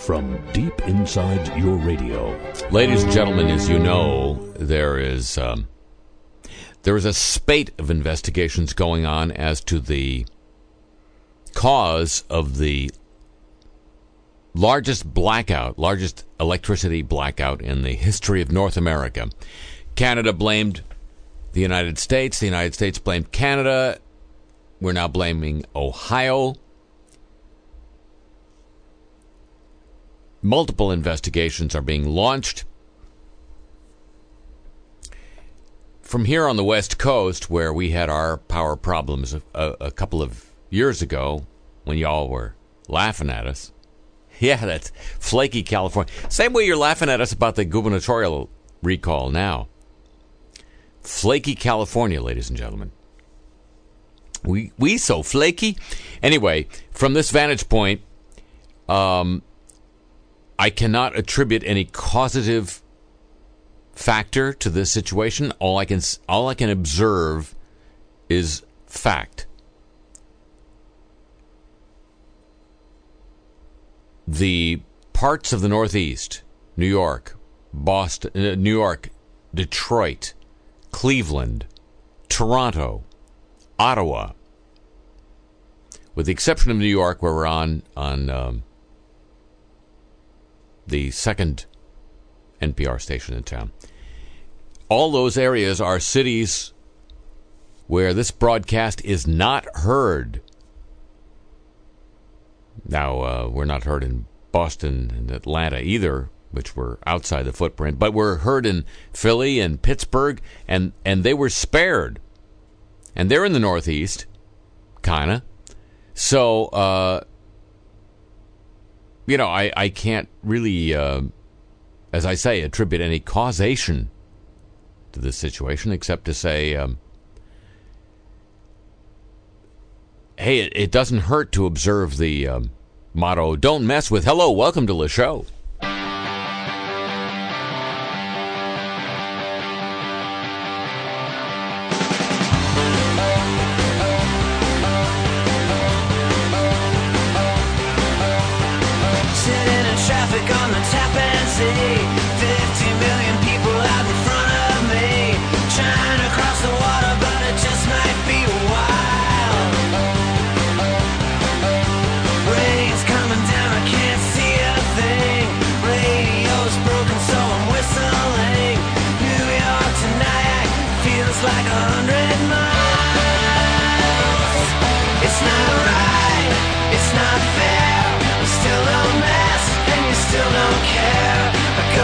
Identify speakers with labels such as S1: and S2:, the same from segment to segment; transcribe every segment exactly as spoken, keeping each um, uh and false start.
S1: from deep inside your radio.
S2: Ladies and gentlemen, as you know, there is um, there is a spate of investigations going on as to the cause of the largest blackout, largest electricity blackout in the history of North America. Canada blamed the United States. The United States blamed Canada. We're now blaming Ohio. Multiple investigations are being launched. From here on the West Coast, where we had our power problems a, a, a couple of years ago, when y'all were laughing at us. Yeah, that's flaky California. Same way you're laughing at us about the gubernatorial recall now. Flaky California, ladies and gentlemen. We we so flaky. Anyway, from this vantage point, um, I cannot attribute any causative factor to this situation. All I can all I can observe is fact. The parts of the Northeast, New York, Boston, uh, New York, Detroit, Cleveland, Toronto, Ottawa, with the exception of New York, where we're on on um, the second N P R station in town. All those areas are cities where this broadcast is not heard. Now, uh, we're not heard in Boston and Atlanta either, which were outside the footprint, but we're heard in Philly and Pittsburgh, and, and they were spared. And they're in the Northeast, kind of. So, uh, you know, I, I can't really, uh, as I say, attribute any causation to this situation, except to say, um, hey, it, it doesn't hurt to observe the um, motto, don't mess with, hello, welcome to the show.
S3: Still don't care.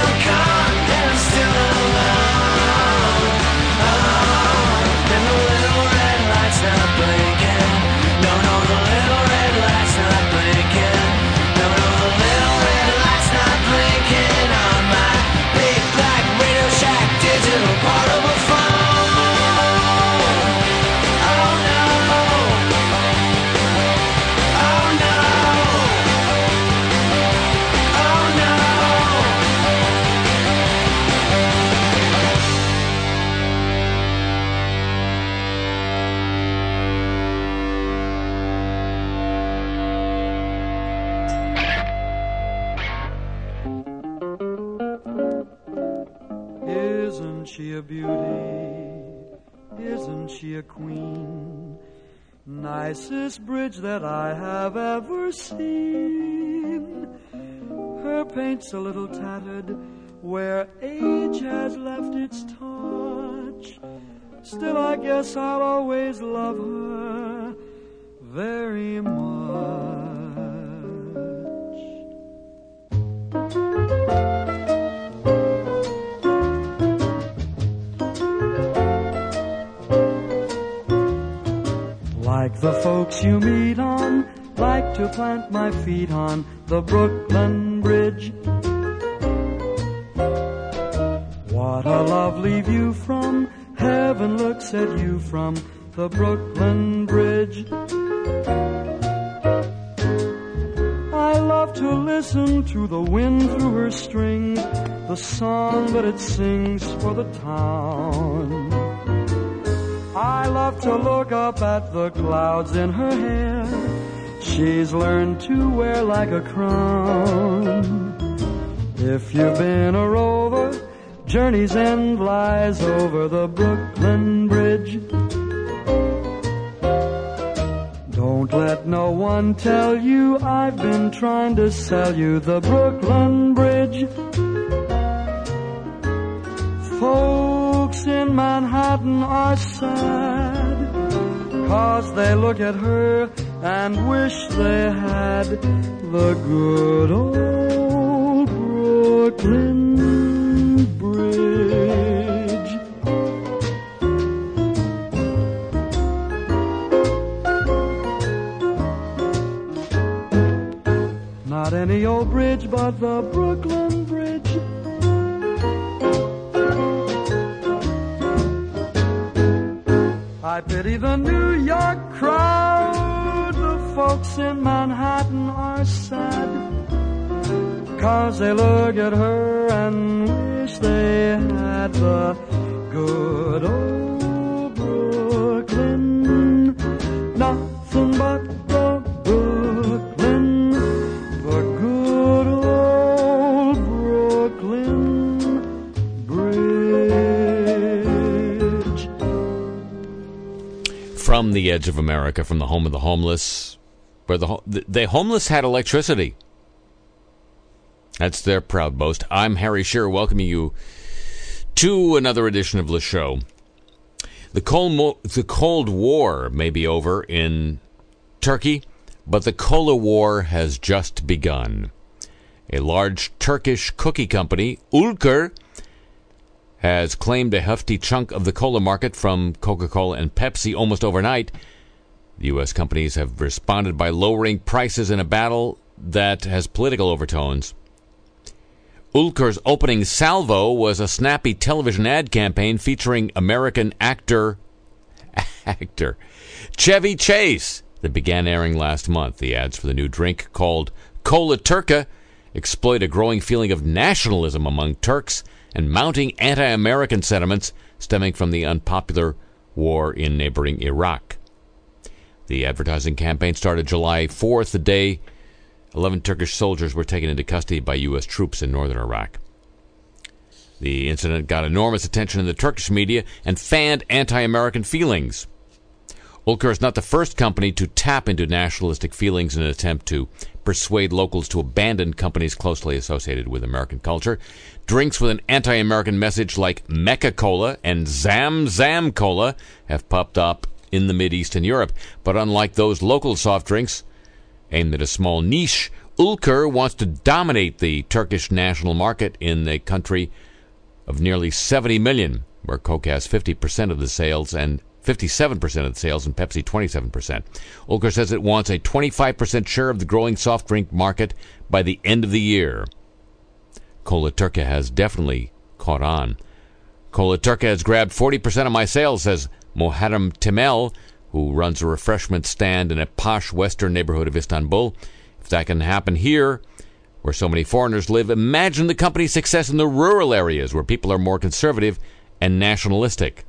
S3: still gone, and I'm still alone. Oh, and the little red light's not blinking. No, no, the little red light's not blinking. No, no, the little red light's not blinking on my big black Radio Shack digital portable phone. Oh no. Oh no. Oh no.
S4: Isn't she a beauty? Isn't she a queen? Nicest bridge that I have ever seen. Her paint's a little tattered where age has left its touch. Still, I guess I'll always love her very much. Like the folks you meet on, like to plant my feet on the Brooklyn Bridge. What a lovely view from heaven looks at you from the Brooklyn Bridge. I love to listen to the wind through her strings, the song that it sings for the town. I love to look up at the clouds in her hair. She's learned to wear like a crown. If you've been a rover, journey's end lies over the Brooklyn Bridge. Don't let no one tell you I've been trying to sell you the Brooklyn Bridge. Folks in Manhattan are sad, 'cause they look at her and wish they had the good old Brooklyn Bridge. Not any old bridge, but the Brooklyn Bridge. I pity the New York crowd. The folks in Manhattan are sad, 'cause they look at her and wish they had the good old Brooklyn. Nothing but the Brooklyn, the good old Brooklyn Bridge.
S2: From the edge of America, from the home of the homeless, where the, ho- the, the homeless had electricity. That's their proud boast. I'm Harry Shearer, welcoming you to another edition of the show. The Cold, Mo- the Cold War may be over in Turkey, but the Cola War has just begun. A large Turkish cookie company, Ülker, has claimed a hefty chunk of the cola market from Coca-Cola and Pepsi almost overnight. The U S companies have responded by lowering prices in a battle that has political overtones. Ülker's opening salvo was a snappy television ad campaign featuring American actor actor Chevy Chase that began airing last month. The ads for the new drink, called Cola Turka, exploit a growing feeling of nationalism among Turks and mounting anti-American sentiments stemming from the unpopular war in neighboring Iraq. The advertising campaign started July fourth, the day eleven Turkish soldiers were taken into custody by U S troops in northern Iraq. The incident got enormous attention in the Turkish media and fanned anti-American feelings. Ülker is not the first company to tap into nationalistic feelings in an attempt to persuade locals to abandon companies closely associated with American culture. Drinks with an anti-American message like Mecca Cola and Zam Zam Cola have popped up in the Mideast and Europe. But unlike those local soft drinks aimed at a small niche, Ülker wants to dominate the Turkish national market in the country of nearly seventy million, where Coke has fifty percent of the sales and fifty-seven percent of the sales and Pepsi twenty-seven percent. Ülker says it wants a twenty-five percent share of the growing soft drink market by the end of the year. Cola Turca has definitely caught on. Cola Turca has grabbed forty percent of my sales, says Muharrem Temel, who runs a refreshment stand in a posh western neighborhood of Istanbul. If that can happen here, where so many foreigners live, imagine the company's success in the rural areas where people are more conservative and nationalistic.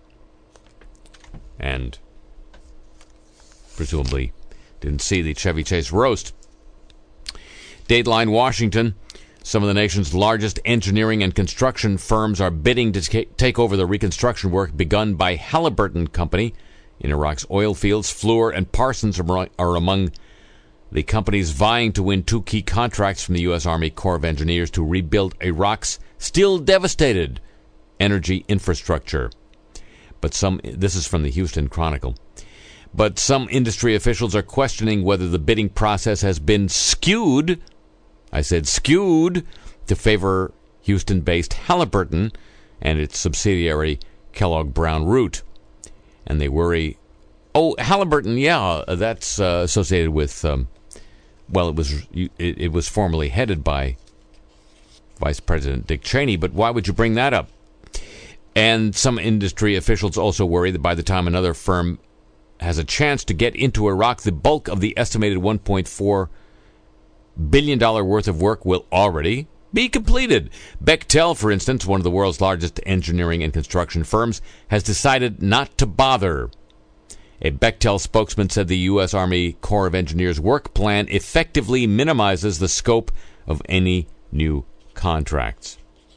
S2: And presumably didn't see the Chevy Chase roast. Dateline Washington. Some of the nation's largest engineering and construction firms are bidding to take over the reconstruction work begun by Halliburton Company in Iraq's oil fields. Fluor and Parsons are among the companies vying to win two key contracts from the U S. Army Corps of Engineers to rebuild Iraq's still devastated energy infrastructure. But some, this is from the Houston Chronicle. But some industry officials are questioning whether the bidding process has been skewed. I said skewed to favor Houston-based Halliburton and its subsidiary Kellogg Brown Root. And they worry, oh, Halliburton, yeah, that's uh, associated with, um, well, it was it, it was formerly headed by Vice President Dick Cheney, but why would you bring that up? And some industry officials also worry that by the time another firm has a chance to get into Iraq, the bulk of the estimated one point four billion dollars worth of work will already be completed. Bechtel, for instance, one of the world's largest engineering and construction firms, has decided not to bother. A Bechtel spokesman said the U S. Army Corps of Engineers work plan effectively minimizes the scope of any new contracts.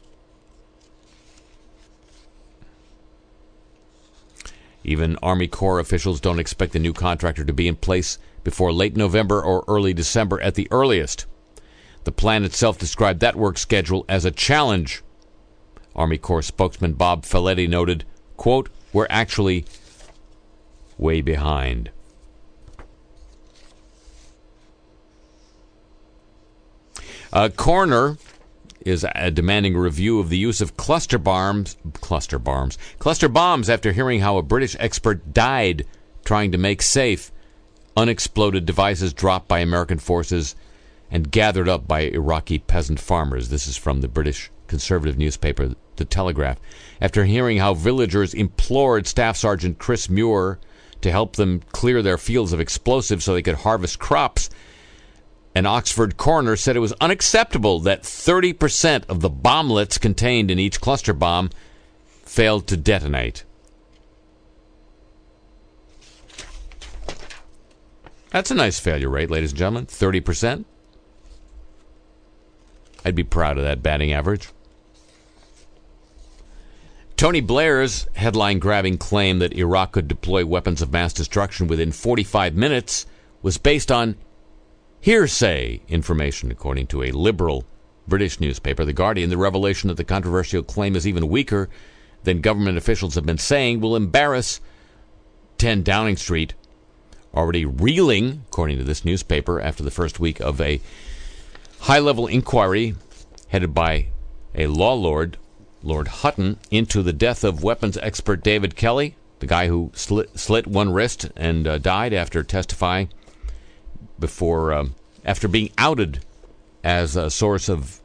S2: Even Army Corps officials don't expect the new contractor to be in place before late November or early December at the earliest. The plan itself described that work schedule as a challenge. Army Corps spokesman Bob Felletti noted, quote, "We're actually way behind." A coroner is uh, demanding a review of the use of cluster bombs, cluster bombs, cluster bombs after hearing how a British expert died trying to make safe unexploded devices dropped by American forces and gathered up by Iraqi peasant farmers. This is from the British conservative newspaper, The Telegraph. After hearing how villagers implored Staff Sergeant Chris Muir to help them clear their fields of explosives so they could harvest crops, an Oxford coroner said it was unacceptable that thirty percent of the bomblets contained in each cluster bomb failed to detonate. That's a nice failure rate, ladies and gentlemen. thirty percent. I'd be proud of that batting average. Tony Blair's headline-grabbing claim that Iraq could deploy weapons of mass destruction within forty-five minutes was based on hearsay information, according to a liberal British newspaper, The Guardian. The revelation that the controversial claim is even weaker than government officials have been saying will embarrass ten Downing Street, already reeling, according to this newspaper, after the first week of a high-level inquiry headed by a law lord, Lord Hutton, into the death of weapons expert David Kelly, the guy who slit, slit one wrist and uh, died after testifying before, um, after being outed as a source of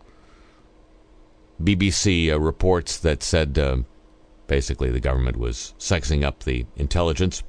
S2: B B C uh, reports that said uh, basically the government was sexing up the intelligence.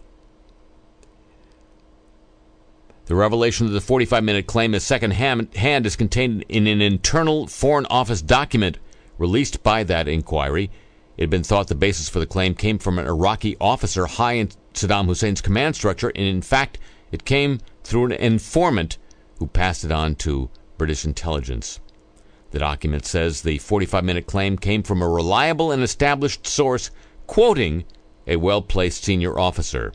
S2: The revelation of the forty-five minute claim is second-hand hand is contained in an internal Foreign Office document released by that inquiry. It had been thought the basis for the claim came from an Iraqi officer high in Saddam Hussein's command structure, and in fact, it came through an informant who passed it on to British intelligence. The document says the forty-five minute claim came from a reliable and established source, quoting a well-placed senior officer.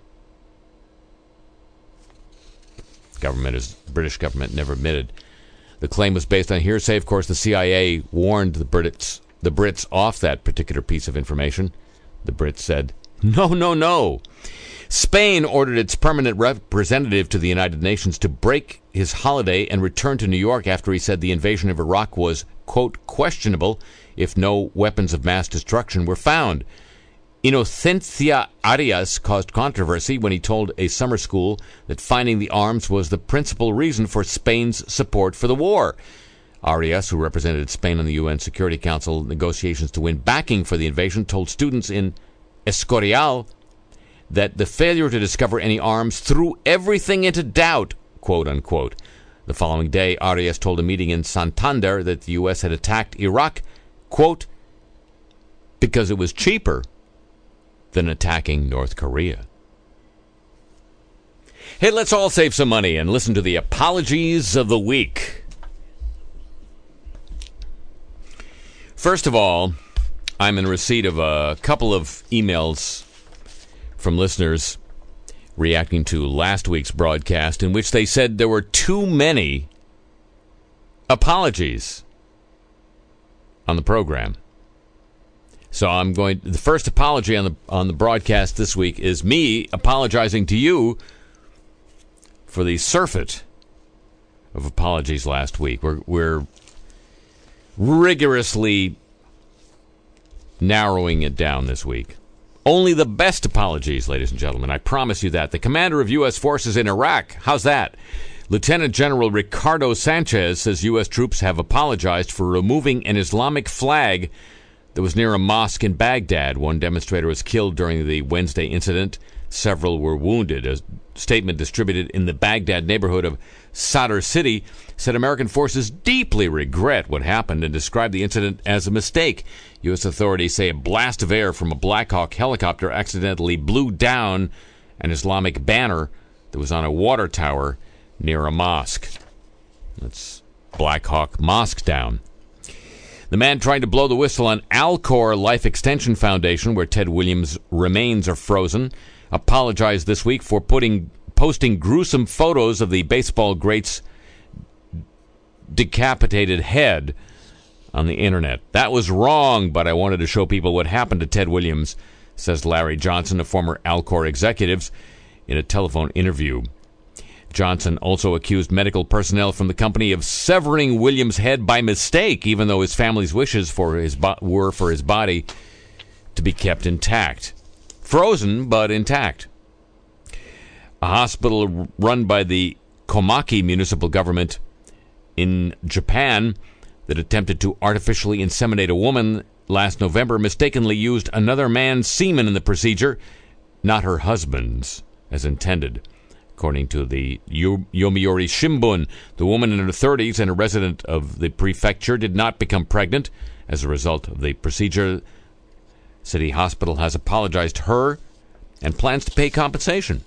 S2: Government is British government never admitted. The claim was based on hearsay. Of course, the C I A warned the Brits, the Brits off that particular piece of information. The Brits said, no, no, no. Spain ordered its permanent representative to the United Nations to break his holiday and return to New York after he said the invasion of Iraq was, quote, questionable if no weapons of mass destruction were found. Inocencia Arias caused controversy when he told a summer school that finding the arms was the principal reason for Spain's support for the war. Arias, who represented Spain on the U N Security Council negotiations to win backing for the invasion, told students in Escorial that the failure to discover any arms threw everything into doubt, quote unquote. The following day, Arias told a meeting in Santander that the U S had attacked Iraq, quote, because it was cheaper than attacking North Korea. Hey, let's all save some money and listen to the apologies of the week. First of all, I'm in receipt of a couple of emails from listeners reacting to last week's broadcast in which they said there were too many apologies on the program. So I'm going the first apology on the on the broadcast this week is me apologizing to you for the surfeit of apologies last week. We're we're rigorously narrowing it down this week. Only the best apologies, ladies and gentlemen. I promise you that. The commander of U S forces in Iraq, how's that? Lieutenant General Ricardo Sanchez says U S troops have apologized for removing an Islamic flag that was near a mosque in Baghdad. One demonstrator was killed during the Wednesday incident. Several were wounded. A statement distributed in the Baghdad neighborhood of Sadr City said American forces deeply regret what happened and described the incident as a mistake. U S authorities say a blast of air from a Black Hawk helicopter accidentally blew down an Islamic banner that was on a water tower near a mosque. That's Black Hawk Mosque down. The man trying to blow the whistle on Alcor Life Extension Foundation, where Ted Williams' remains are frozen, apologized this week for putting posting gruesome photos of the baseball great's decapitated head on the internet. That was wrong, but I wanted to show people what happened to Ted Williams, says Larry Johnson, a former Alcor executive, in a telephone interview. Johnson also accused medical personnel from the company of severing Williams' head by mistake, even though his family's wishes for his bo- were for his body to be kept intact. Frozen, but intact. A hospital run by the Komaki municipal government in Japan that attempted to artificially inseminate a woman last November mistakenly used another man's semen in the procedure, not her husband's, as intended. According to the Yomiuri Shimbun, the woman in her thirties and a resident of the prefecture did not become pregnant as a result of the procedure. City Hospital has apologized to her and plans to pay compensation.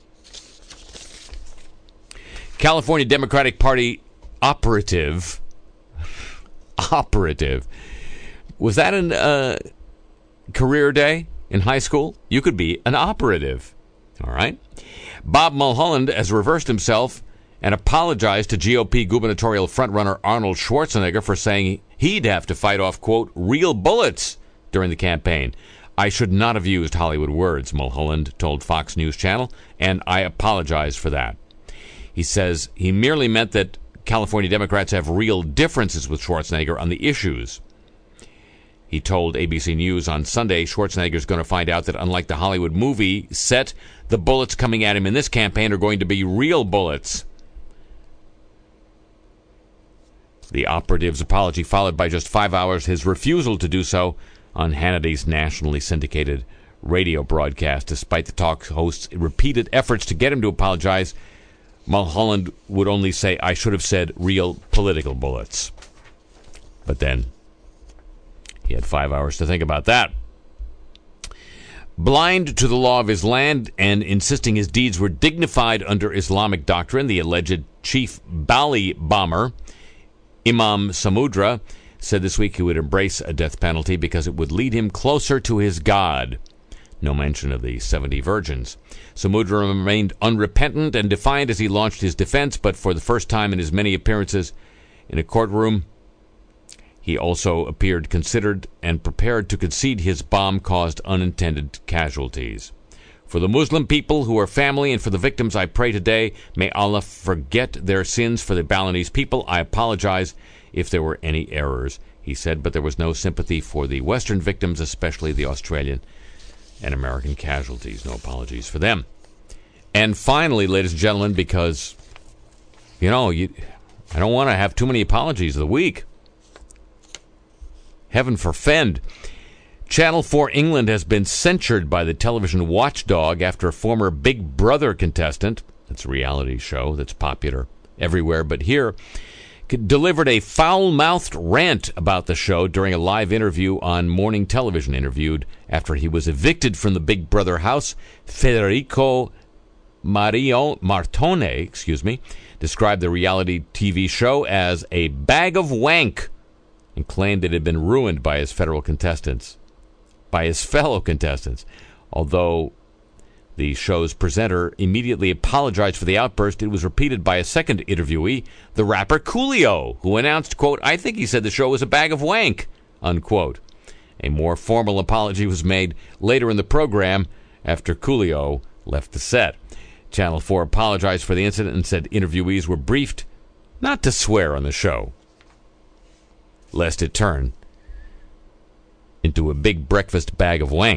S2: California Democratic Party operative, operative, was that a uh, career day in high school? You could be an operative, all right? Bob Mulholland has reversed himself and apologized to G O P gubernatorial frontrunner Arnold Schwarzenegger for saying he'd have to fight off, quote, real bullets during the campaign. I should not have used Hollywood words, Mulholland told Fox News Channel, and I apologize for that. He says he merely meant that California Democrats have real differences with Schwarzenegger on the issues. He told A B C News on Sunday Schwarzenegger's going to find out that unlike the Hollywood movie set, the bullets coming at him in this campaign are going to be real bullets. The operative's apology followed by just five hours his refusal to do so on Hannity's nationally syndicated radio broadcast. Despite the talk host's repeated efforts to get him to apologize, Mulholland would only say, I should have said real political bullets. But then he had five hours to think about that. Blind to the law of his land and insisting his deeds were dignified under Islamic doctrine, the alleged chief Bali bomber, Imam Samudra, said this week he would embrace a death penalty because it would lead him closer to his God. No mention of the seventy virgins. Samudra remained unrepentant and defiant as he launched his defense, but for the first time in his many appearances in a courtroom, he also appeared considered and prepared to concede his bomb caused unintended casualties. For the Muslim people who are family and for the victims, I pray today, may Allah forget their sins. For the Balinese people, I apologize if there were any errors, he said, but there was no sympathy for the Western victims, especially the Australian and American casualties. No apologies for them. And finally, ladies and gentlemen, because, you know, you, I don't want to have too many apologies of the week. Heaven forfend. Channel four England has been censured by the television watchdog after a former Big Brother contestant, it's a reality show that's popular everywhere but here, delivered a foul-mouthed rant about the show during a live interview on morning television. Interviewed after he was evicted from the Big Brother house, Federico Mario Martone, excuse me, described the reality T V show as a bag of wank and claimed it had been ruined by his federal contestants. by his fellow contestants. Although the show's presenter immediately apologized for the outburst, it was repeated by a second interviewee, the rapper Coolio, who announced, quote, I think he said the show was a bag of wank, unquote. A more formal apology was made later in the program after Coolio left the set. Channel four apologized for the incident and said interviewees were briefed not to swear on the show, lest it turn into a big breakfast bag of wank.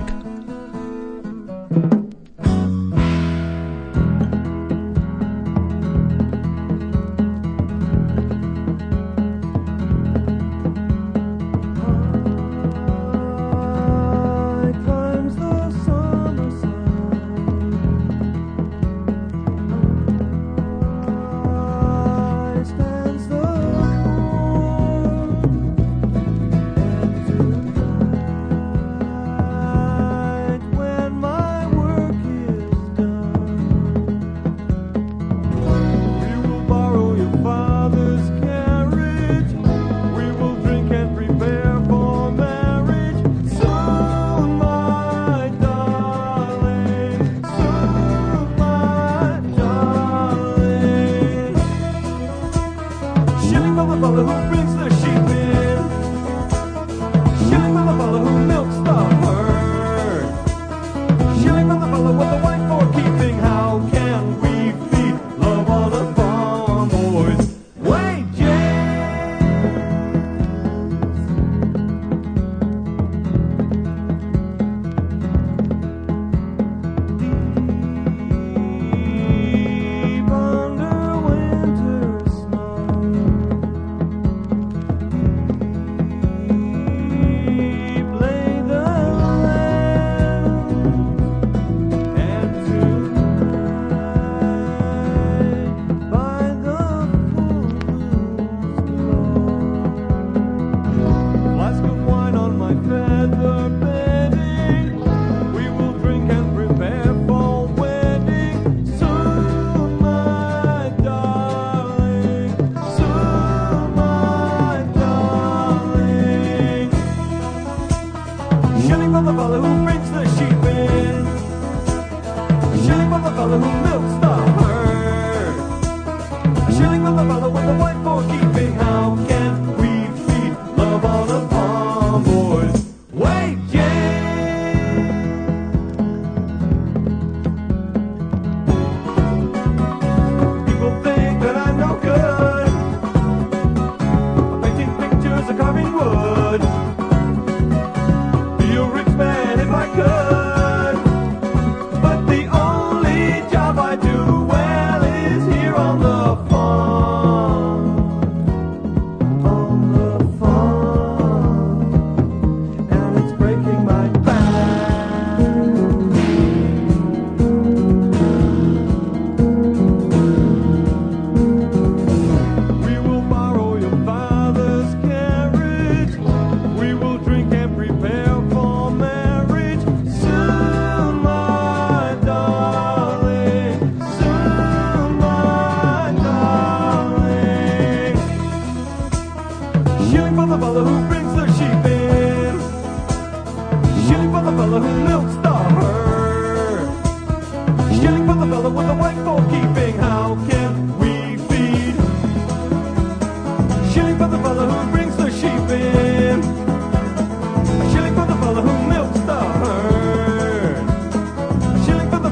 S5: Shilling for the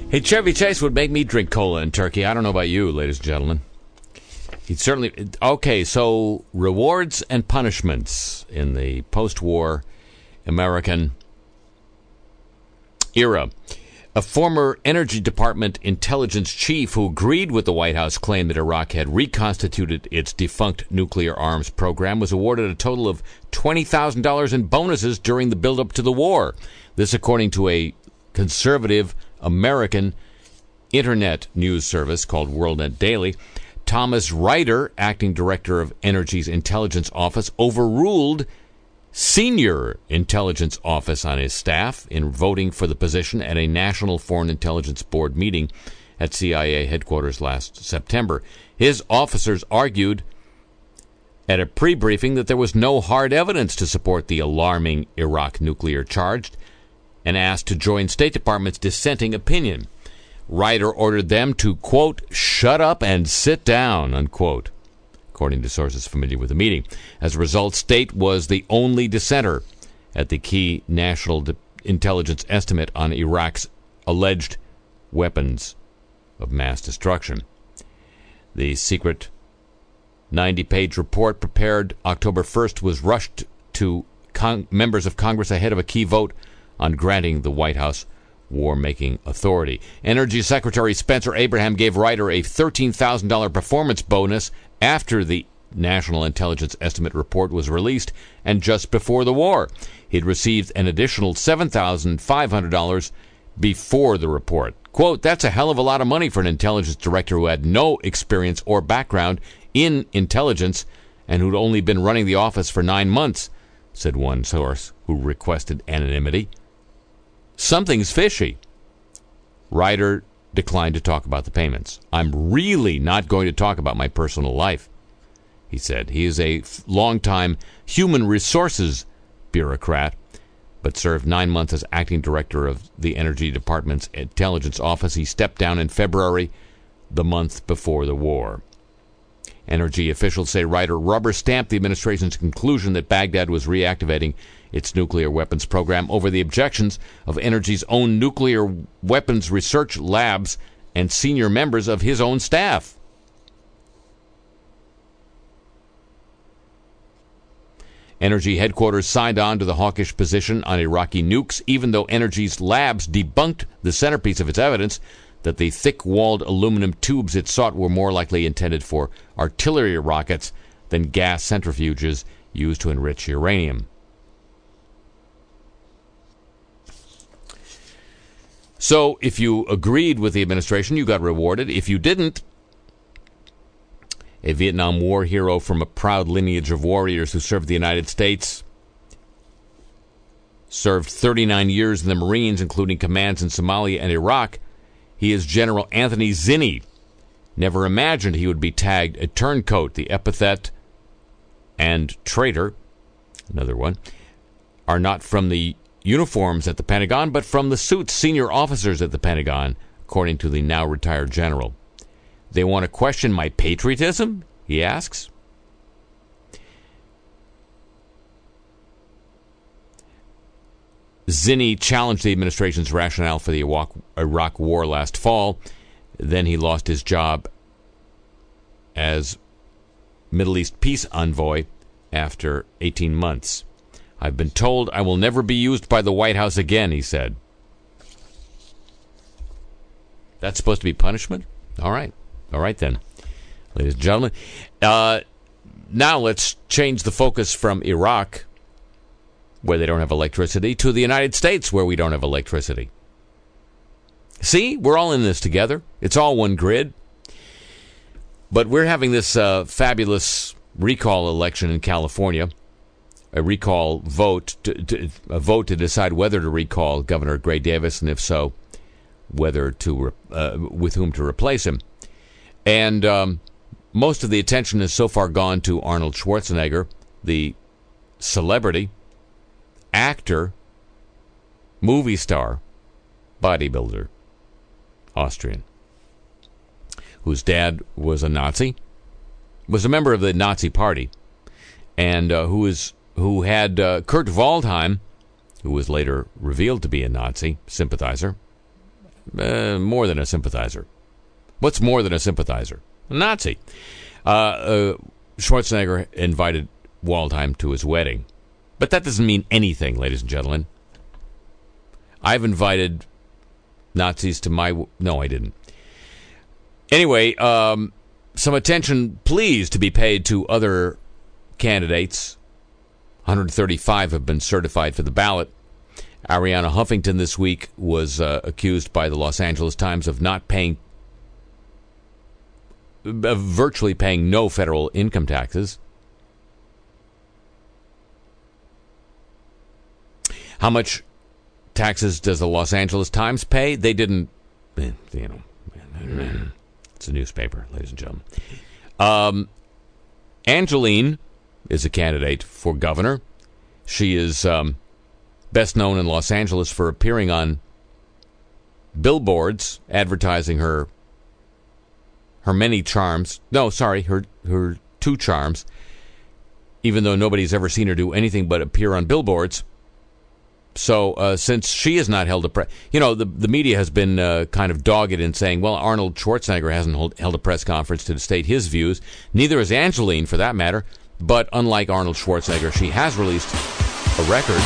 S2: Hey, Chevy Chase would make me drink cola in Turkey. I don't know about you, ladies and gentlemen. He'd certainly... Okay, so rewards and punishments in the post-war American era. A former Energy Department intelligence chief who agreed with the White House claim that Iraq had reconstituted its defunct nuclear arms program was awarded a total of twenty thousand dollars in bonuses during the buildup to the war. This according to a conservative American internet news service called WorldNet Daily. Thomas Ryder, acting director of Energy's intelligence office, overruled senior intelligence office on his staff in voting for the position at a National Foreign Intelligence Board meeting at C I A headquarters last September. His officers argued at a pre-briefing that there was no hard evidence to support the alarming Iraq nuclear charge and asked to join State Department's dissenting opinion. Ryder ordered them to, quote, shut up and sit down, unquote, according to sources familiar with the meeting. As a result, State was the only dissenter at the key national de- intelligence estimate on Iraq's alleged weapons of mass destruction. The secret ninety-page report prepared October first was rushed to con- members of Congress ahead of a key vote on granting the White House war-making authority. Energy Secretary Spencer Abraham gave Ryder a thirteen thousand dollars performance bonus after the National Intelligence Estimate report was released and just before the war. He'd received an additional seven thousand five hundred dollars before the report. Quote, that's a hell of a lot of money for an intelligence director who had no experience or background in intelligence and who'd only been running the office for nine months, said one source who requested anonymity. Something's fishy. Ryder declined to talk about the payments. I'm really not going to talk about my personal life, he said. He is a longtime human resources bureaucrat, but served nine months as acting director of the Energy Department's intelligence office. He stepped down in February, the month before the war. Energy officials say Ryder rubber-stamped the administration's conclusion that Baghdad was reactivating its nuclear weapons program over the objections of Energy's own nuclear weapons research labs and senior members of his own staff. Energy headquarters signed on to the hawkish position on Iraqi nukes, even though Energy's labs debunked the centerpiece of its evidence that the thick-walled aluminum tubes it sought were more likely intended for artillery rockets than gas centrifuges used to enrich uranium. So if you agreed with the administration, you got rewarded. If you didn't, a Vietnam War hero from a proud lineage of warriors who served the United States, served thirty-nine years in the Marines, including commands in Somalia and Iraq. He is General Anthony Zinni. Never imagined he would be tagged a turncoat. The epithet and traitor, another one, are not from the uniforms at the Pentagon, but from the suits senior officers at the Pentagon, according to the now retired general. They want to question my patriotism? He asks. Zinni challenged the administration's rationale for the Iraq, Iraq war last fall. Then he lost his job as Middle East peace envoy after eighteen months. I've been told I will never be used by the White House again, he said. That's supposed to be punishment? All right. All right, then, ladies and gentlemen. Uh, now let's change the focus from Iraq, where they don't have electricity, to the United States, where we don't have electricity. See, we're all in this together. It's all one grid. But we're having this uh, fabulous recall election in California, a recall vote, to, to, a vote to decide whether to recall Governor Gray Davis, and if so, whether to uh, with whom to replace him. And um, most of the attention has so far gone to Arnold Schwarzenegger, the celebrity, actor, movie star, bodybuilder, Austrian, whose dad was a Nazi, was a member of the Nazi Party, and uh, who is who had uh, Kurt Waldheim, who was later revealed to be a Nazi sympathizer, Uh, more than a sympathizer. What's more than a sympathizer? A Nazi. Uh, uh, Schwarzenegger invited Waldheim to his wedding. But that doesn't mean anything, ladies and gentlemen. I've invited Nazis to my... W- no, I didn't. Anyway, um, some attention, please, to be paid to other candidates. one hundred thirty-five have been certified for the ballot. Arianna Huffington this week was uh, accused by the Los Angeles Times of not paying... of virtually paying no federal income taxes. How much taxes does the Los Angeles Times pay? They didn't, you know, it's a newspaper, ladies and gentlemen. Um, Angeline is a candidate for governor. She is um, best known in Los Angeles for appearing on billboards advertising her her many charms. No, sorry, her her two charms. Even though nobody's ever seen her do anything but appear on billboards. So uh, since she has not held a press, you know, the the media has been uh, kind of dogged in saying, well, Arnold Schwarzenegger hasn't hold, held a press conference to state his views. Neither has Angeline, for that matter. But unlike Arnold Schwarzenegger, she has released a record.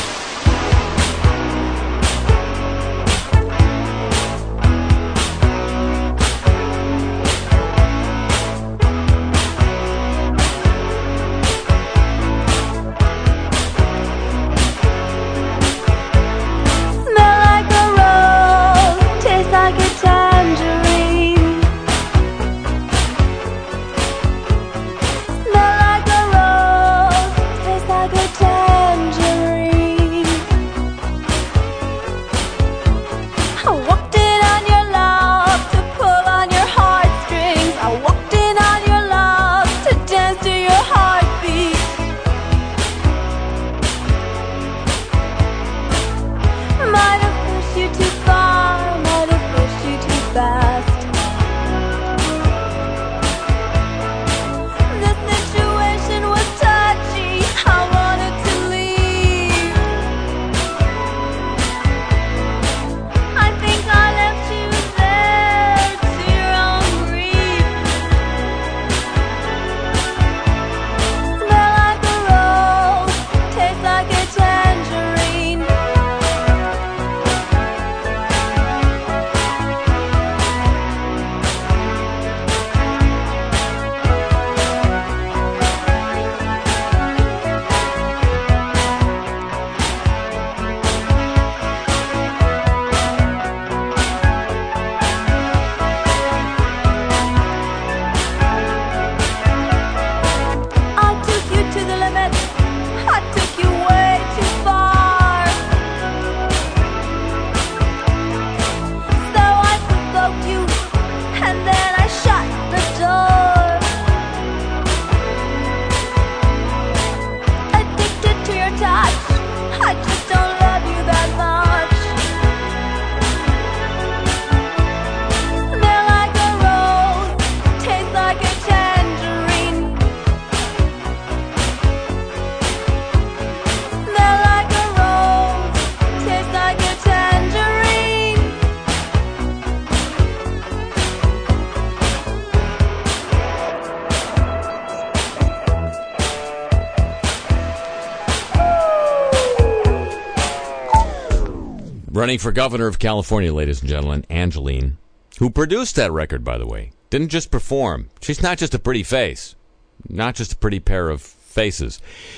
S2: Running for governor of California, ladies and gentlemen, Angeline, who produced that record, by the way. Didn't just perform. She's not just a pretty face. Not just a pretty pair of faces.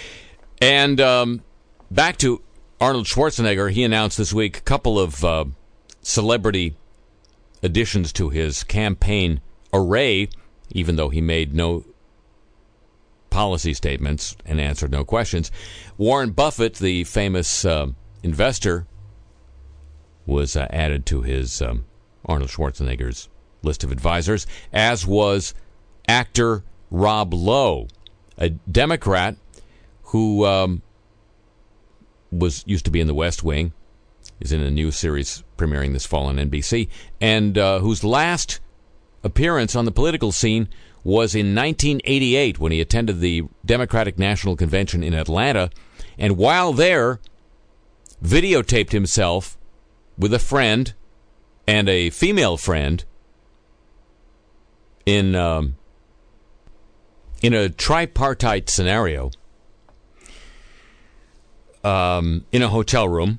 S2: And um, back to Arnold Schwarzenegger, he announced this week a couple of uh, celebrity additions to his campaign array, even though he made no policy statements and answered no questions. Warren Buffett, the famous uh, investor, was uh, added to his um, Arnold Schwarzenegger's list of advisors, as was actor Rob Lowe, a Democrat who um, was used to be in the West Wing, is in a new series premiering this fall on N B C, and uh, whose last appearance on the political scene was in nineteen eighty-eight when he attended the Democratic National Convention in Atlanta, and while there, videotaped himself with a friend and a female friend in um, in a tripartite scenario um, in a hotel room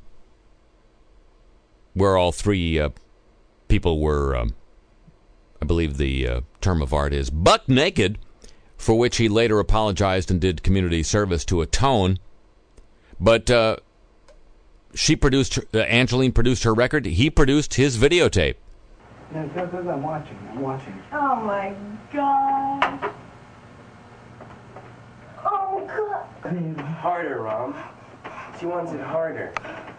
S2: where all three uh, people were, um, I believe the uh, term of art is buck naked, for which he later apologized and did community service to atone. But uh, she produced, her, uh, Angeline produced her record. He produced his videotape.
S5: No, go, go, go. I'm watching. I'm watching.
S6: Oh my God. Oh God.
S5: Harder, Rom. She wants it harder.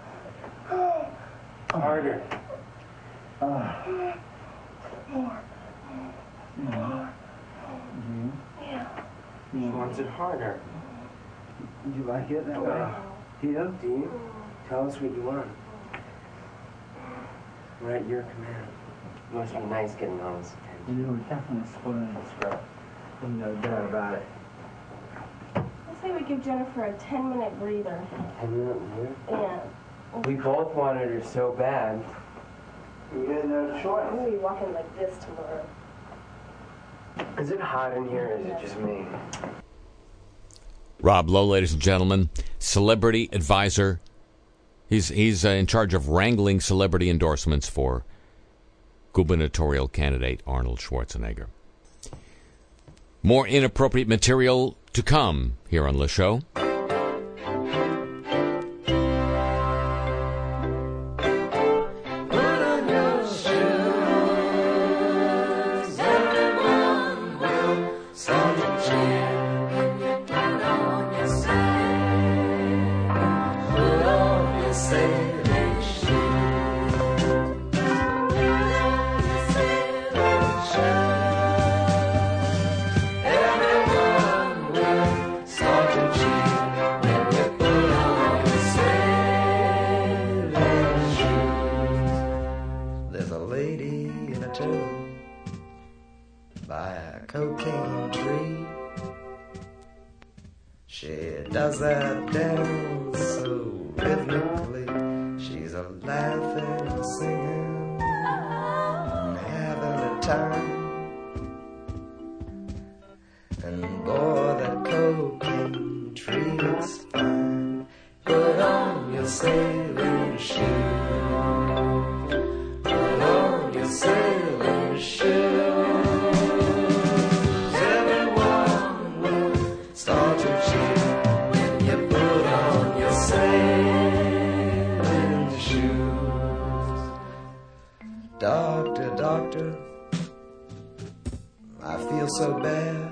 S5: Harder. Uh.
S6: More.
S5: More.
S6: Yeah.
S5: She wants it harder.
S7: Do you like it that way?
S5: Uh,
S7: Do you?
S5: do you? Tell us what you want. We're at your command. It must be nice getting all this attention.
S7: You know, we're definitely spoiling the script. There's no doubt about it.
S6: Let's say we give Jennifer a ten minute breather.
S5: Ten minute breather?
S6: Yeah.
S5: We both wanted her so bad.
S7: You had no
S6: I'm
S7: choice.
S6: gonna be walking like this tomorrow.
S5: Is it hot in here, or is it just me?
S2: Rob Lowe, ladies and gentlemen, celebrity advisor. He's he's uh, in charge of wrangling celebrity endorsements for gubernatorial candidate Arnold Schwarzenegger. More inappropriate material to come here on the show.
S8: Does that dance so rhythmically? She's a laughing and singing and having a time. And boy, that cocaine tree looks fine. Put on your sailing shoes. Put on your sailing shoes. Everyone will start to cheer. Doctor, doctor, I feel so bad.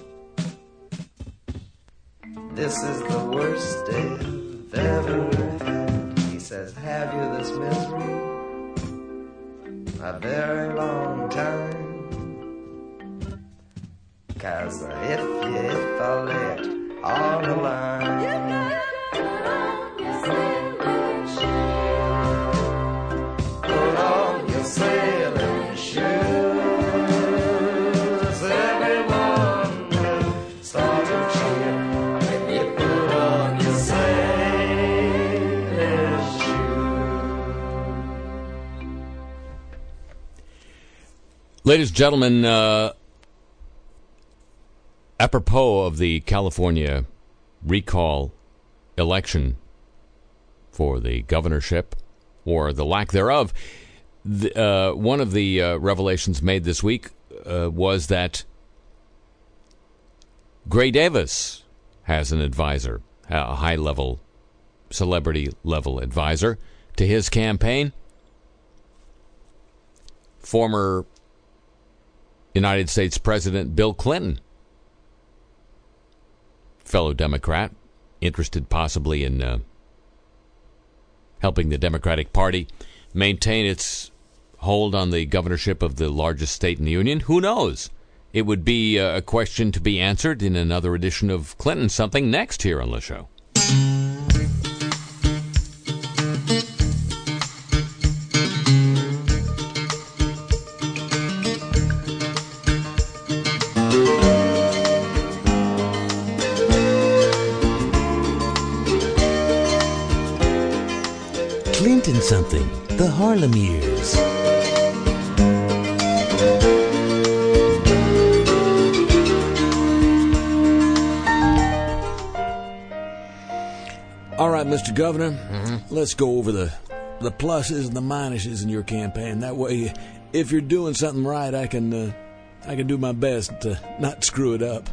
S8: This is the worst day I've ever had. He says, have you this misery? A very long time. 'Cause if you, if I lay it on the line, sailing shoes, everyone will start to cheer when you put on your sailing shoes.
S2: Ladies and gentlemen, uh, apropos of the California recall election for the governorship, or the lack thereof, The, uh, one of the uh, revelations made this week uh, was that Gray Davis has an advisor, a high-level, celebrity-level advisor to his campaign. Former United States President Bill Clinton, fellow Democrat, interested possibly in uh, helping the Democratic Party maintain its hold on the governorship of the largest state in the union. Who knows? It would be a question to be answered in another edition of Clinton Something next here on the show.
S9: Clinton Something, the Harlem Years. All right, Mister Governor,
S2: Mm-hmm.
S9: let's go over the the pluses and the minuses in your campaign. That way, if you're doing something right, I can uh, I can do my best to not screw it up.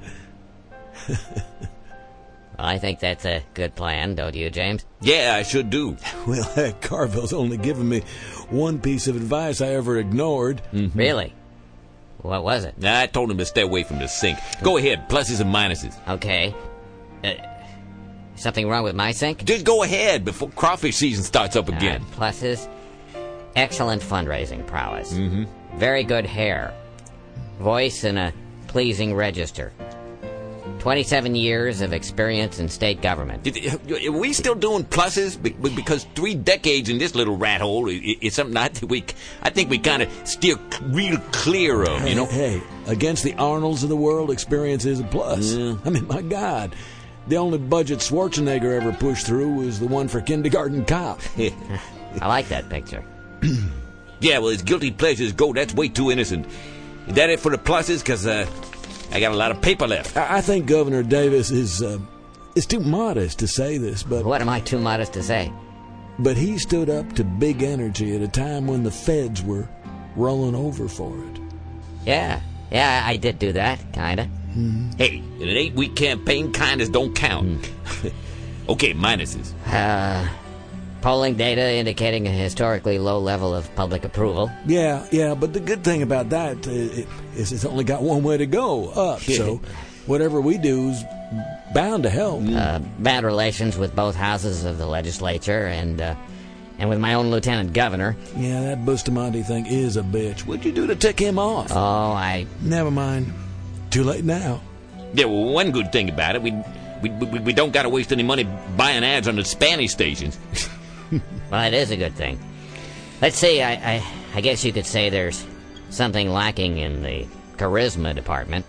S10: I think that's a good plan, don't you, James?
S2: Yeah, I should do.
S9: Well, heck, Carville's only given me one piece of advice I ever ignored.
S2: Mm-hmm.
S10: Really? What was it?
S2: I told him to stay away from the sink. Go ahead, pluses and minuses.
S10: Okay. Uh, something wrong with my sink?
S2: Just go ahead before crawfish season starts up again.
S10: Uh, pluses, excellent fundraising prowess.
S2: Mm-hmm.
S10: Very good hair. Voice in a pleasing register. twenty-seven years of experience in state government.
S2: Are we still doing pluses? Be- Because three decades in this little rat hole i- is something I think we, I think we kind of steer c- real clear of,
S9: Hey,
S2: you know?
S9: hey, against the Arnolds of the world, experience is a plus.
S2: Yeah.
S9: I mean, my God, the only budget Schwarzenegger ever pushed through was the one for Kindergarten Cop.
S10: I like that picture.
S2: Yeah, well, his guilty pleasures go. That's way too innocent. Is that it for the pluses? Because uh, I got a lot of paper left.
S9: I I think Governor Davis is uh, is too modest to say this, but
S10: What am I too modest to say?
S9: but he stood up to big energy at a time when the feds were rolling over for it.
S10: Yeah, yeah, I did do that, kinda.
S2: Hey, in an eight-week campaign, kindness don't count. Okay, minuses.
S10: Uh, polling data indicating a historically low level of public approval.
S9: Yeah, yeah, but the good thing about that uh, it, is it's only got one way to go, up. So whatever we do is bound to help.
S10: Uh, bad relations with both houses of the legislature and uh, and with my own lieutenant governor.
S9: Yeah, that Bustamante thing is a bitch. What'd you do to tick him off?
S10: Oh, I...
S9: Never mind. Too late now.
S2: Yeah, well, one good thing about it, we we we, we don't got to waste any money buying ads on the Spanish stations.
S10: Well, it is a good thing. Let's see, I, I, I guess you could say there's something lacking in the charisma department.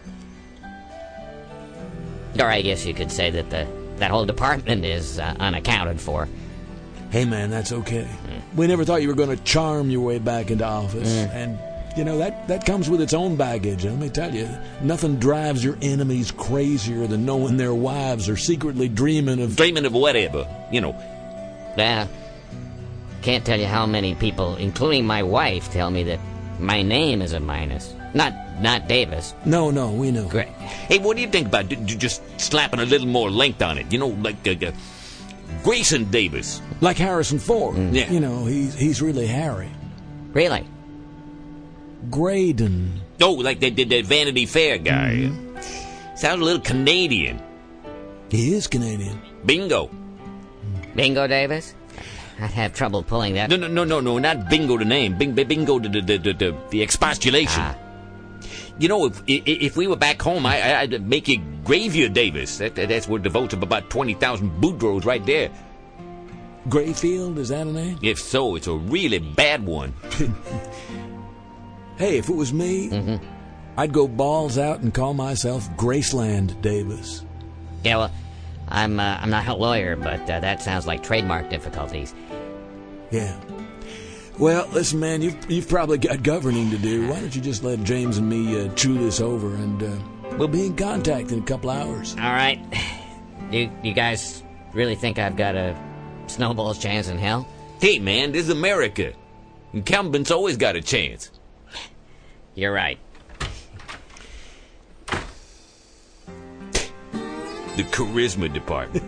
S10: Or I guess you could say that the that whole department is uh, unaccounted for.
S9: Hey, man, that's okay. We never thought you were going to charm your way back into office.
S10: Mm.
S9: And, you know, that, that comes with its own baggage. And let me tell you, nothing drives your enemies crazier than knowing their wives are secretly dreaming of...
S2: Dreaming of whatever, you know.
S10: Yeah. Can't tell you how many people, including my wife, tell me that my name is a minus. Not not Davis.
S9: No, no, we know.
S10: Great.
S2: Hey, what do you think about d- d- just slapping a little more length on it? You know, like uh, uh, Grayson Davis.
S9: Like Harrison Ford.
S2: Yeah.
S9: You know, he's, he's really Harry.
S10: Really?
S9: Graydon.
S2: Oh, like that, that, that Vanity Fair guy. Sounds a little Canadian.
S9: He is Canadian.
S2: Bingo.
S10: Bingo Davis? I'd have trouble pulling that.
S2: No, no, no, no, no, not bingo the name. Bing, bing- bingo the, the, the, the, the, the expostulation.
S10: Ah.
S2: You know, if i- if we were back home, I, I- I'd make you Gravier Davis. That, that- that's worth the votes of about twenty thousand Boudreaux right there.
S9: Grayfield, is that a name?
S2: If so, it's a really bad one.
S9: Hey, if it was me,
S10: Mm-hmm.
S9: I'd go balls out and call myself Graceland Davis.
S10: Yeah, well, I'm uh, I'm not a lawyer, but uh, that sounds like trademark difficulties.
S9: Yeah. Well, listen, man, you've, you've probably got governing to do. Why don't you just let James and me uh, chew this over, and uh, we'll be in contact in a couple hours.
S10: All right. You you guys really think I've got a snowball's chance in hell?
S2: Hey, man, this is America. Incumbents always got a chance.
S10: You're right.
S2: The charisma department.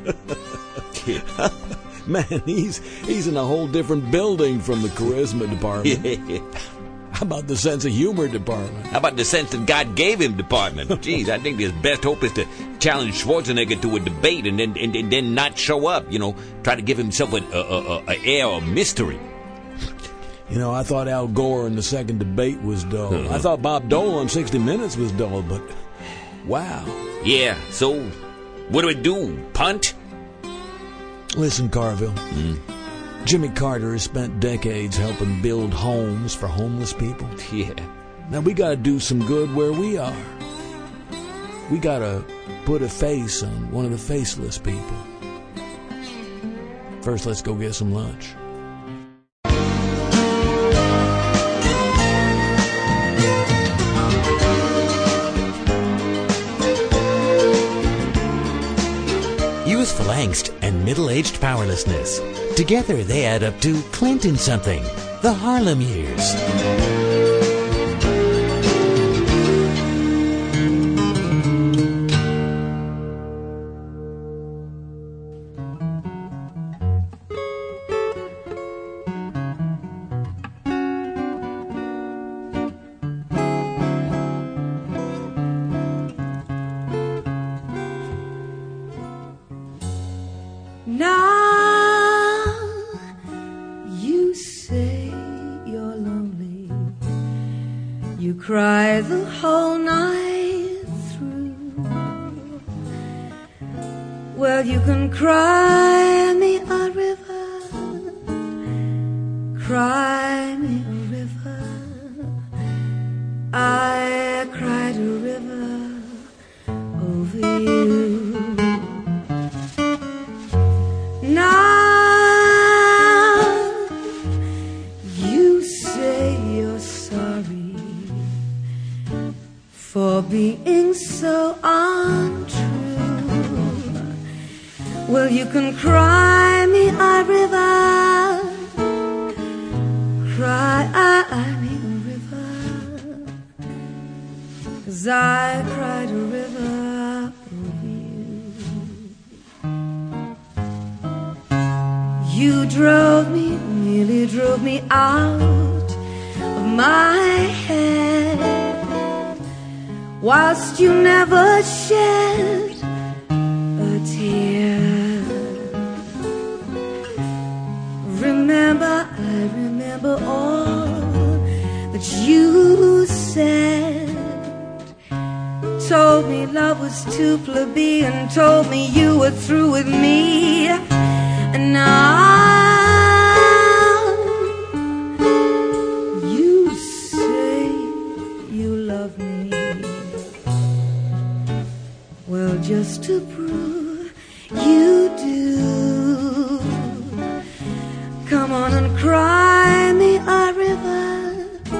S9: Man, he's he's in a whole different building from the charisma department. How about the sense of humor department?
S2: How about the sense that God gave him department? Jeez, I think his best hope is to challenge Schwarzenegger to a debate and then and, and then not show up. You know, try to give himself an a, a, a air of mystery.
S9: You know, I thought Al Gore in the second debate was dull.
S2: Uh-huh.
S9: I thought Bob Dole on sixty minutes was dull, but wow.
S2: Yeah. So, what do we do? Punt?
S9: Listen, Carville. Jimmy Carter has spent decades helping build homes for homeless people.
S2: Yeah.
S9: Now we gotta do some good where we are. We gotta put a face on one of the faceless people. First, let's go get some lunch. Use philanthropy
S11: angst and middle-aged powerlessness. Together they add up to Clinton something, the Harlem Years.
S12: Now you say you're lonely. You cry the whole night through. Well, you can cry me a river, cry me a river. I cried a river over you. Now you say you're sorry for being so untrue. Well, you can cry me a river, cry me a river, 'cause I cried a river. You drove me, nearly drove me out of my head, whilst you never shed a tear. Remember, I remember all that you said. Told me love was too plebeian, told me you were through with me. And now you say you love me. Well, just to prove you do, come on and cry me a river,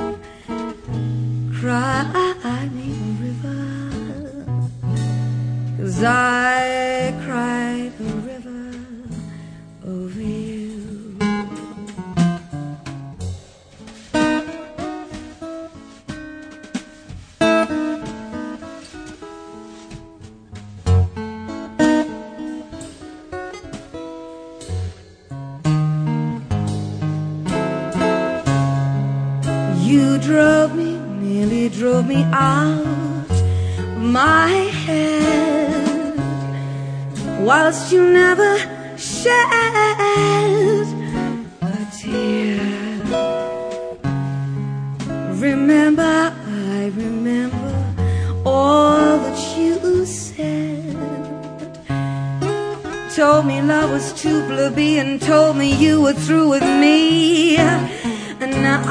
S12: cry me a river, 'cause I cried a river over you. You drove me, nearly drove me out of my head, whilst you never shed a tear. Remember, I remember all that you said. Told me love was too plebeian, told me you were through with me. And now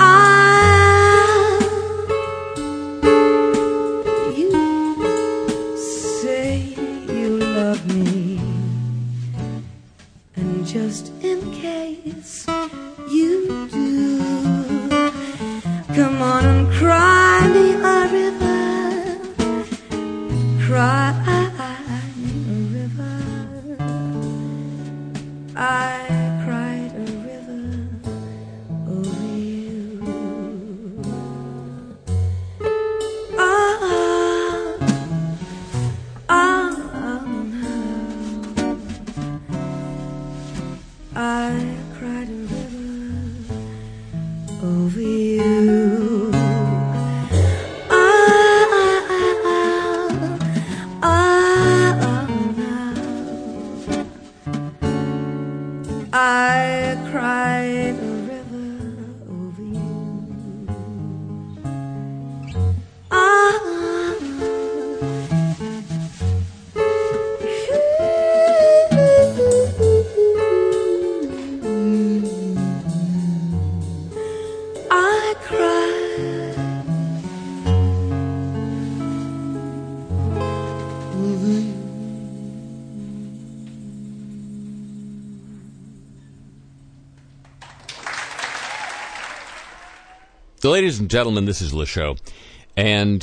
S12: you say you love me. And just in case you do, come on and cry me a river, cry me a river. I cried a river over you. Oh, oh, oh, no. I cried a river over you. Oh, oh, oh, no. I cried a river over you. Oh, I cried over you.
S2: Ladies and gentlemen, this is Le Show, and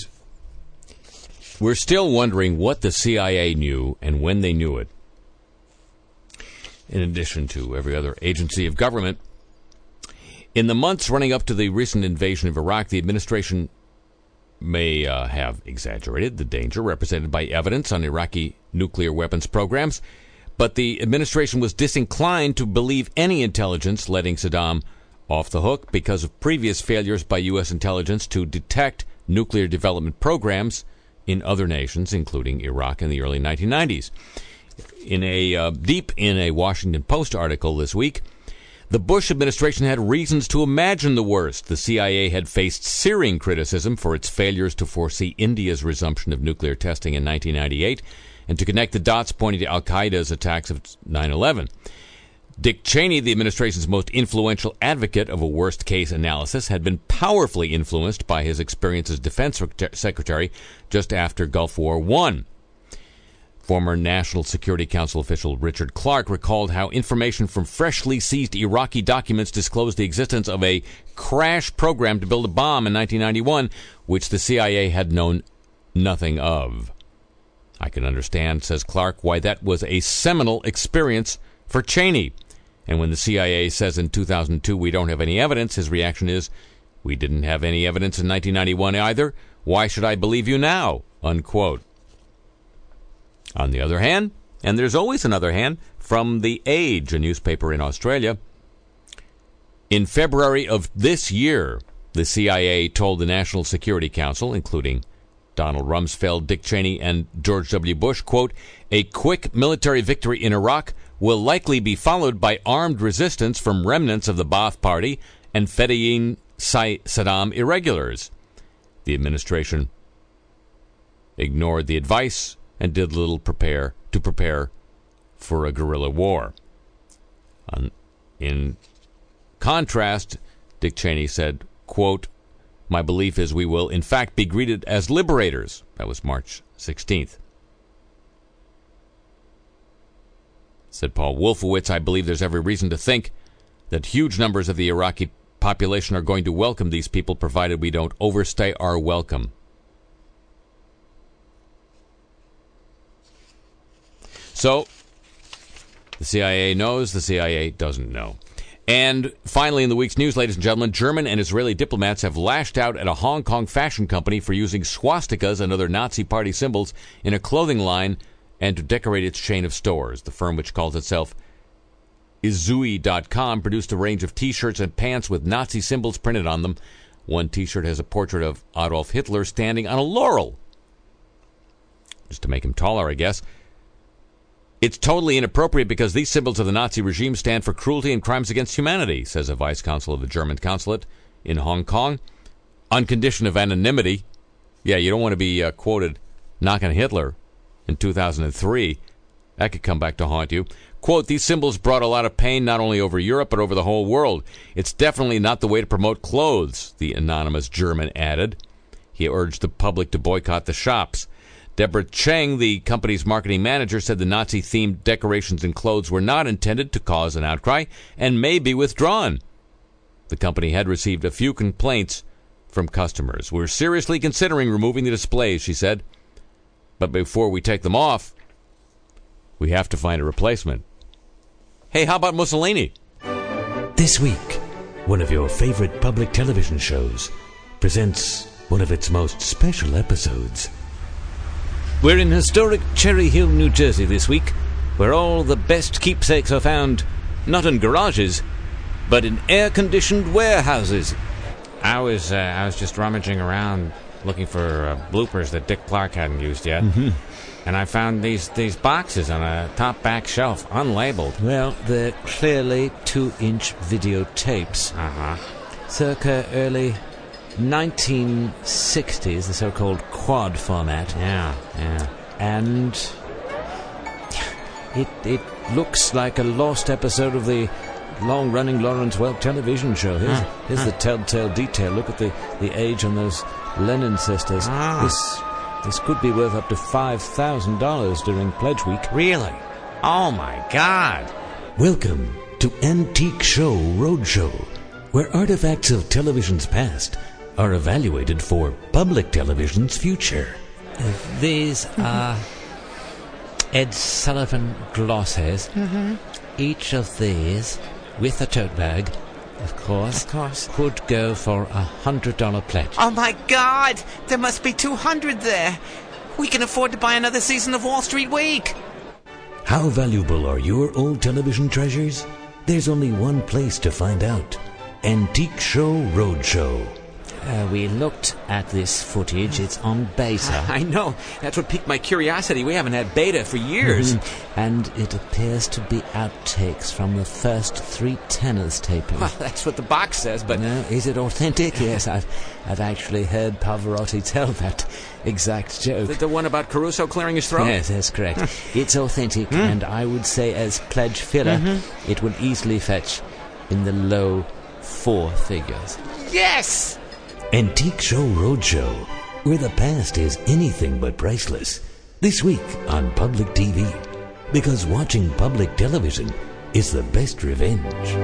S2: we're still wondering what the C I A knew and when they knew it. in addition to every other agency of government. In the months running up to the recent invasion of Iraq, the administration may uh, have exaggerated the danger represented by evidence on Iraqi nuclear weapons programs, but the administration was disinclined to believe any intelligence letting Saddam off the hook because of previous failures by U S intelligence to detect nuclear development programs in other nations, including Iraq in the early nineteen nineties. In a uh, deep in a Washington Post article this week, the Bush administration had reasons to imagine the worst. The C I A had faced searing criticism for its failures to foresee India's resumption of nuclear testing in nineteen ninety-eight and to connect the dots pointing to al-Qaeda's attacks of nine eleven. Dick Cheney, the administration's most influential advocate of a worst-case analysis, had been powerfully influenced by his experience as defense secretary just after Gulf War One. Former National Security Council official Richard Clarke recalled how information from freshly seized Iraqi documents disclosed the existence of a crash program to build a bomb in nineteen ninety-one, which the C I A had known nothing of. I can understand, says Clarke, why that was a seminal experience for Cheney. And when the C I A says in two thousand two we don't have any evidence, his reaction is, we didn't have any evidence in nineteen ninety-one either. Why should I believe you now? Unquote. On the other hand, and there's always another hand, from The Age, a newspaper in Australia, in February of this year, the C I A told the National Security Council, including Donald Rumsfeld, Dick Cheney, and George W. Bush, quote, a quick military victory in Iraq will likely be followed by armed resistance from remnants of the Ba'ath Party and Fedayeen Saddam irregulars. The administration ignored the advice and did little prepare to prepare for a guerrilla war. Um, in contrast, Dick Cheney said, quote, my belief is we will in fact be greeted as liberators. That was March sixteenth. Said Paul Wolfowitz, I believe there's every reason to think that huge numbers of the Iraqi population are going to welcome these people, provided we don't overstay our welcome. So, the C I A knows, the C I A doesn't know. And finally, in the week's news, ladies and gentlemen, German and Israeli diplomats have lashed out at a Hong Kong fashion company for using swastikas and other Nazi party symbols in a clothing line and to decorate its chain of stores. The firm, which calls itself Izui dot com, produced a range of T-shirts and pants with Nazi symbols printed on them. One T-shirt has a portrait of Adolf Hitler standing on a laurel, just to make him taller, I guess. It's totally inappropriate because these symbols of the Nazi regime stand for cruelty and crimes against humanity, says a vice consul of the German consulate in Hong Kong, on condition of anonymity. Yeah, you don't want to be uh, quoted knocking Hitler in two thousand three. That could come back to haunt you. Quote, these symbols brought a lot of pain not only over Europe but over the whole world. It's definitely not the way to promote clothes, the anonymous German added. He urged the public to boycott the shops. Deborah Cheng, the company's marketing manager, said the Nazi-themed decorations and clothes were not intended to cause an outcry and may be withdrawn. The company had received a few complaints from customers. We're seriously considering removing the displays, she said. But before we take them off, we have to find a replacement. Hey, how about Mussolini?
S11: This week, one of your favorite public television shows presents one of its most special episodes. We're in historic Cherry Hill, New Jersey this week, where all the best keepsakes are found not in garages, but in air-conditioned warehouses.
S13: I was uh, I was just rummaging around looking for uh, bloopers that Dick Clark hadn't used yet,
S9: mm-hmm.
S13: and I found these, these boxes on a top-back shelf, unlabeled.
S11: Well, they're clearly two-inch videotapes.
S13: Uh-huh.
S11: Circa early nineteen sixties, the so-called quad format.
S13: Yeah, yeah.
S11: And it it looks like a lost episode of the long-running Lawrence Welk television show. Here's,
S13: huh,
S11: here's
S13: huh.
S11: the telltale detail. Look at the, the age on those Lennon sisters.
S13: Ah.
S11: This this could be worth up to five thousand dollars during Pledge Week.
S13: Really? Oh, my God.
S11: Welcome to Antique Show Roadshow, where artifacts of television's past are evaluated for public television's future.
S10: These are Ed Sullivan glosses.
S14: Mm-hmm.
S11: each of these, with a tote bag, of course,
S14: Of course.
S11: would go for a hundred dollar pledge.
S14: Oh my God! There must be two hundred there. We can afford to buy another season of Wall Street Week.
S11: How valuable are your old television treasures? There's only one place to find out. Antique Show Roadshow.
S13: Uh, we looked at this footage. It's on beta.
S14: I know. That's what piqued my curiosity. We haven't had beta for years.
S13: Mm-hmm. And it appears to be outtakes from the first three tenors taping.
S14: Well, that's what the box says, but...
S13: No, is it authentic? Yes, I've, I've actually heard Pavarotti tell that exact joke.
S14: The, the one about Caruso clearing his throat?
S13: Yes, that's correct. It's authentic,
S14: Mm.
S13: and I would say as pledge filler,
S14: Mhm.
S13: it would easily fetch in the low four figures.
S14: Yes!
S11: Antique Show Roadshow, where the past is anything but priceless. This week on Public T V. Because watching public television is the best revenge.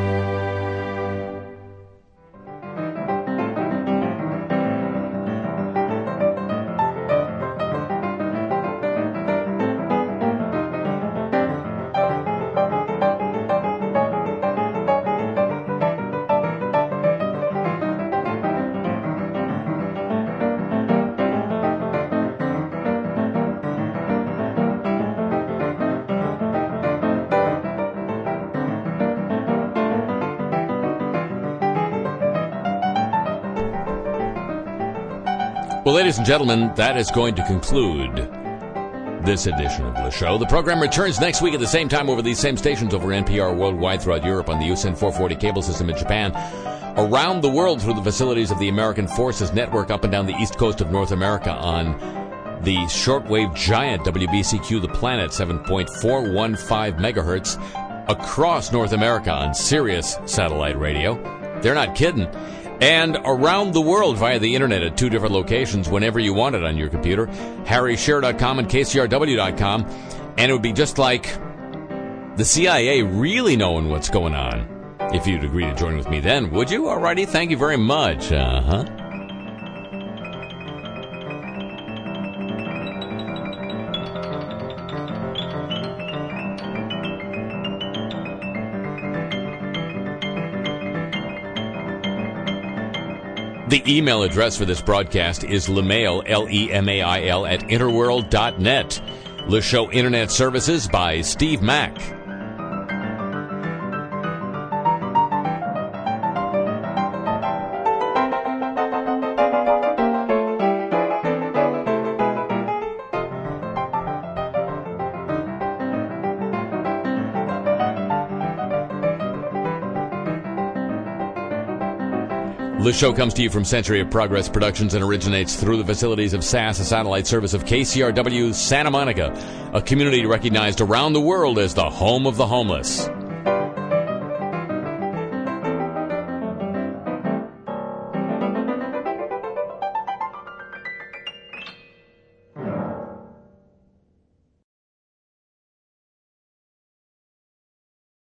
S2: Well, ladies and gentlemen, that is going to conclude this edition of the show. The program returns next week at the same time over these same stations over N P R worldwide throughout Europe on the U S N four forty cable system in Japan, around the world through the facilities of the American Forces Network up and down the east coast of North America on the shortwave giant W B C Q The Planet, seven point four one five megahertz, across North America on Sirius satellite radio. They're not kidding. And around the world via the internet at two different locations whenever you want it on your computer, harry shearer dot com and K C R W dot com. And it would be just like the C I A really knowing what's going on. If you'd agree to join with me then, would you? Alrighty, thank you very much. Uh-huh. The email address for this broadcast is lemail, L E M A I L, at interworld dot net. Le Show Internet Services by Steve Mack. The show comes to you from Century of Progress Productions and originates through the facilities of S A S, a satellite service of K C R W Santa Monica, a community recognized around the world as the home of the homeless.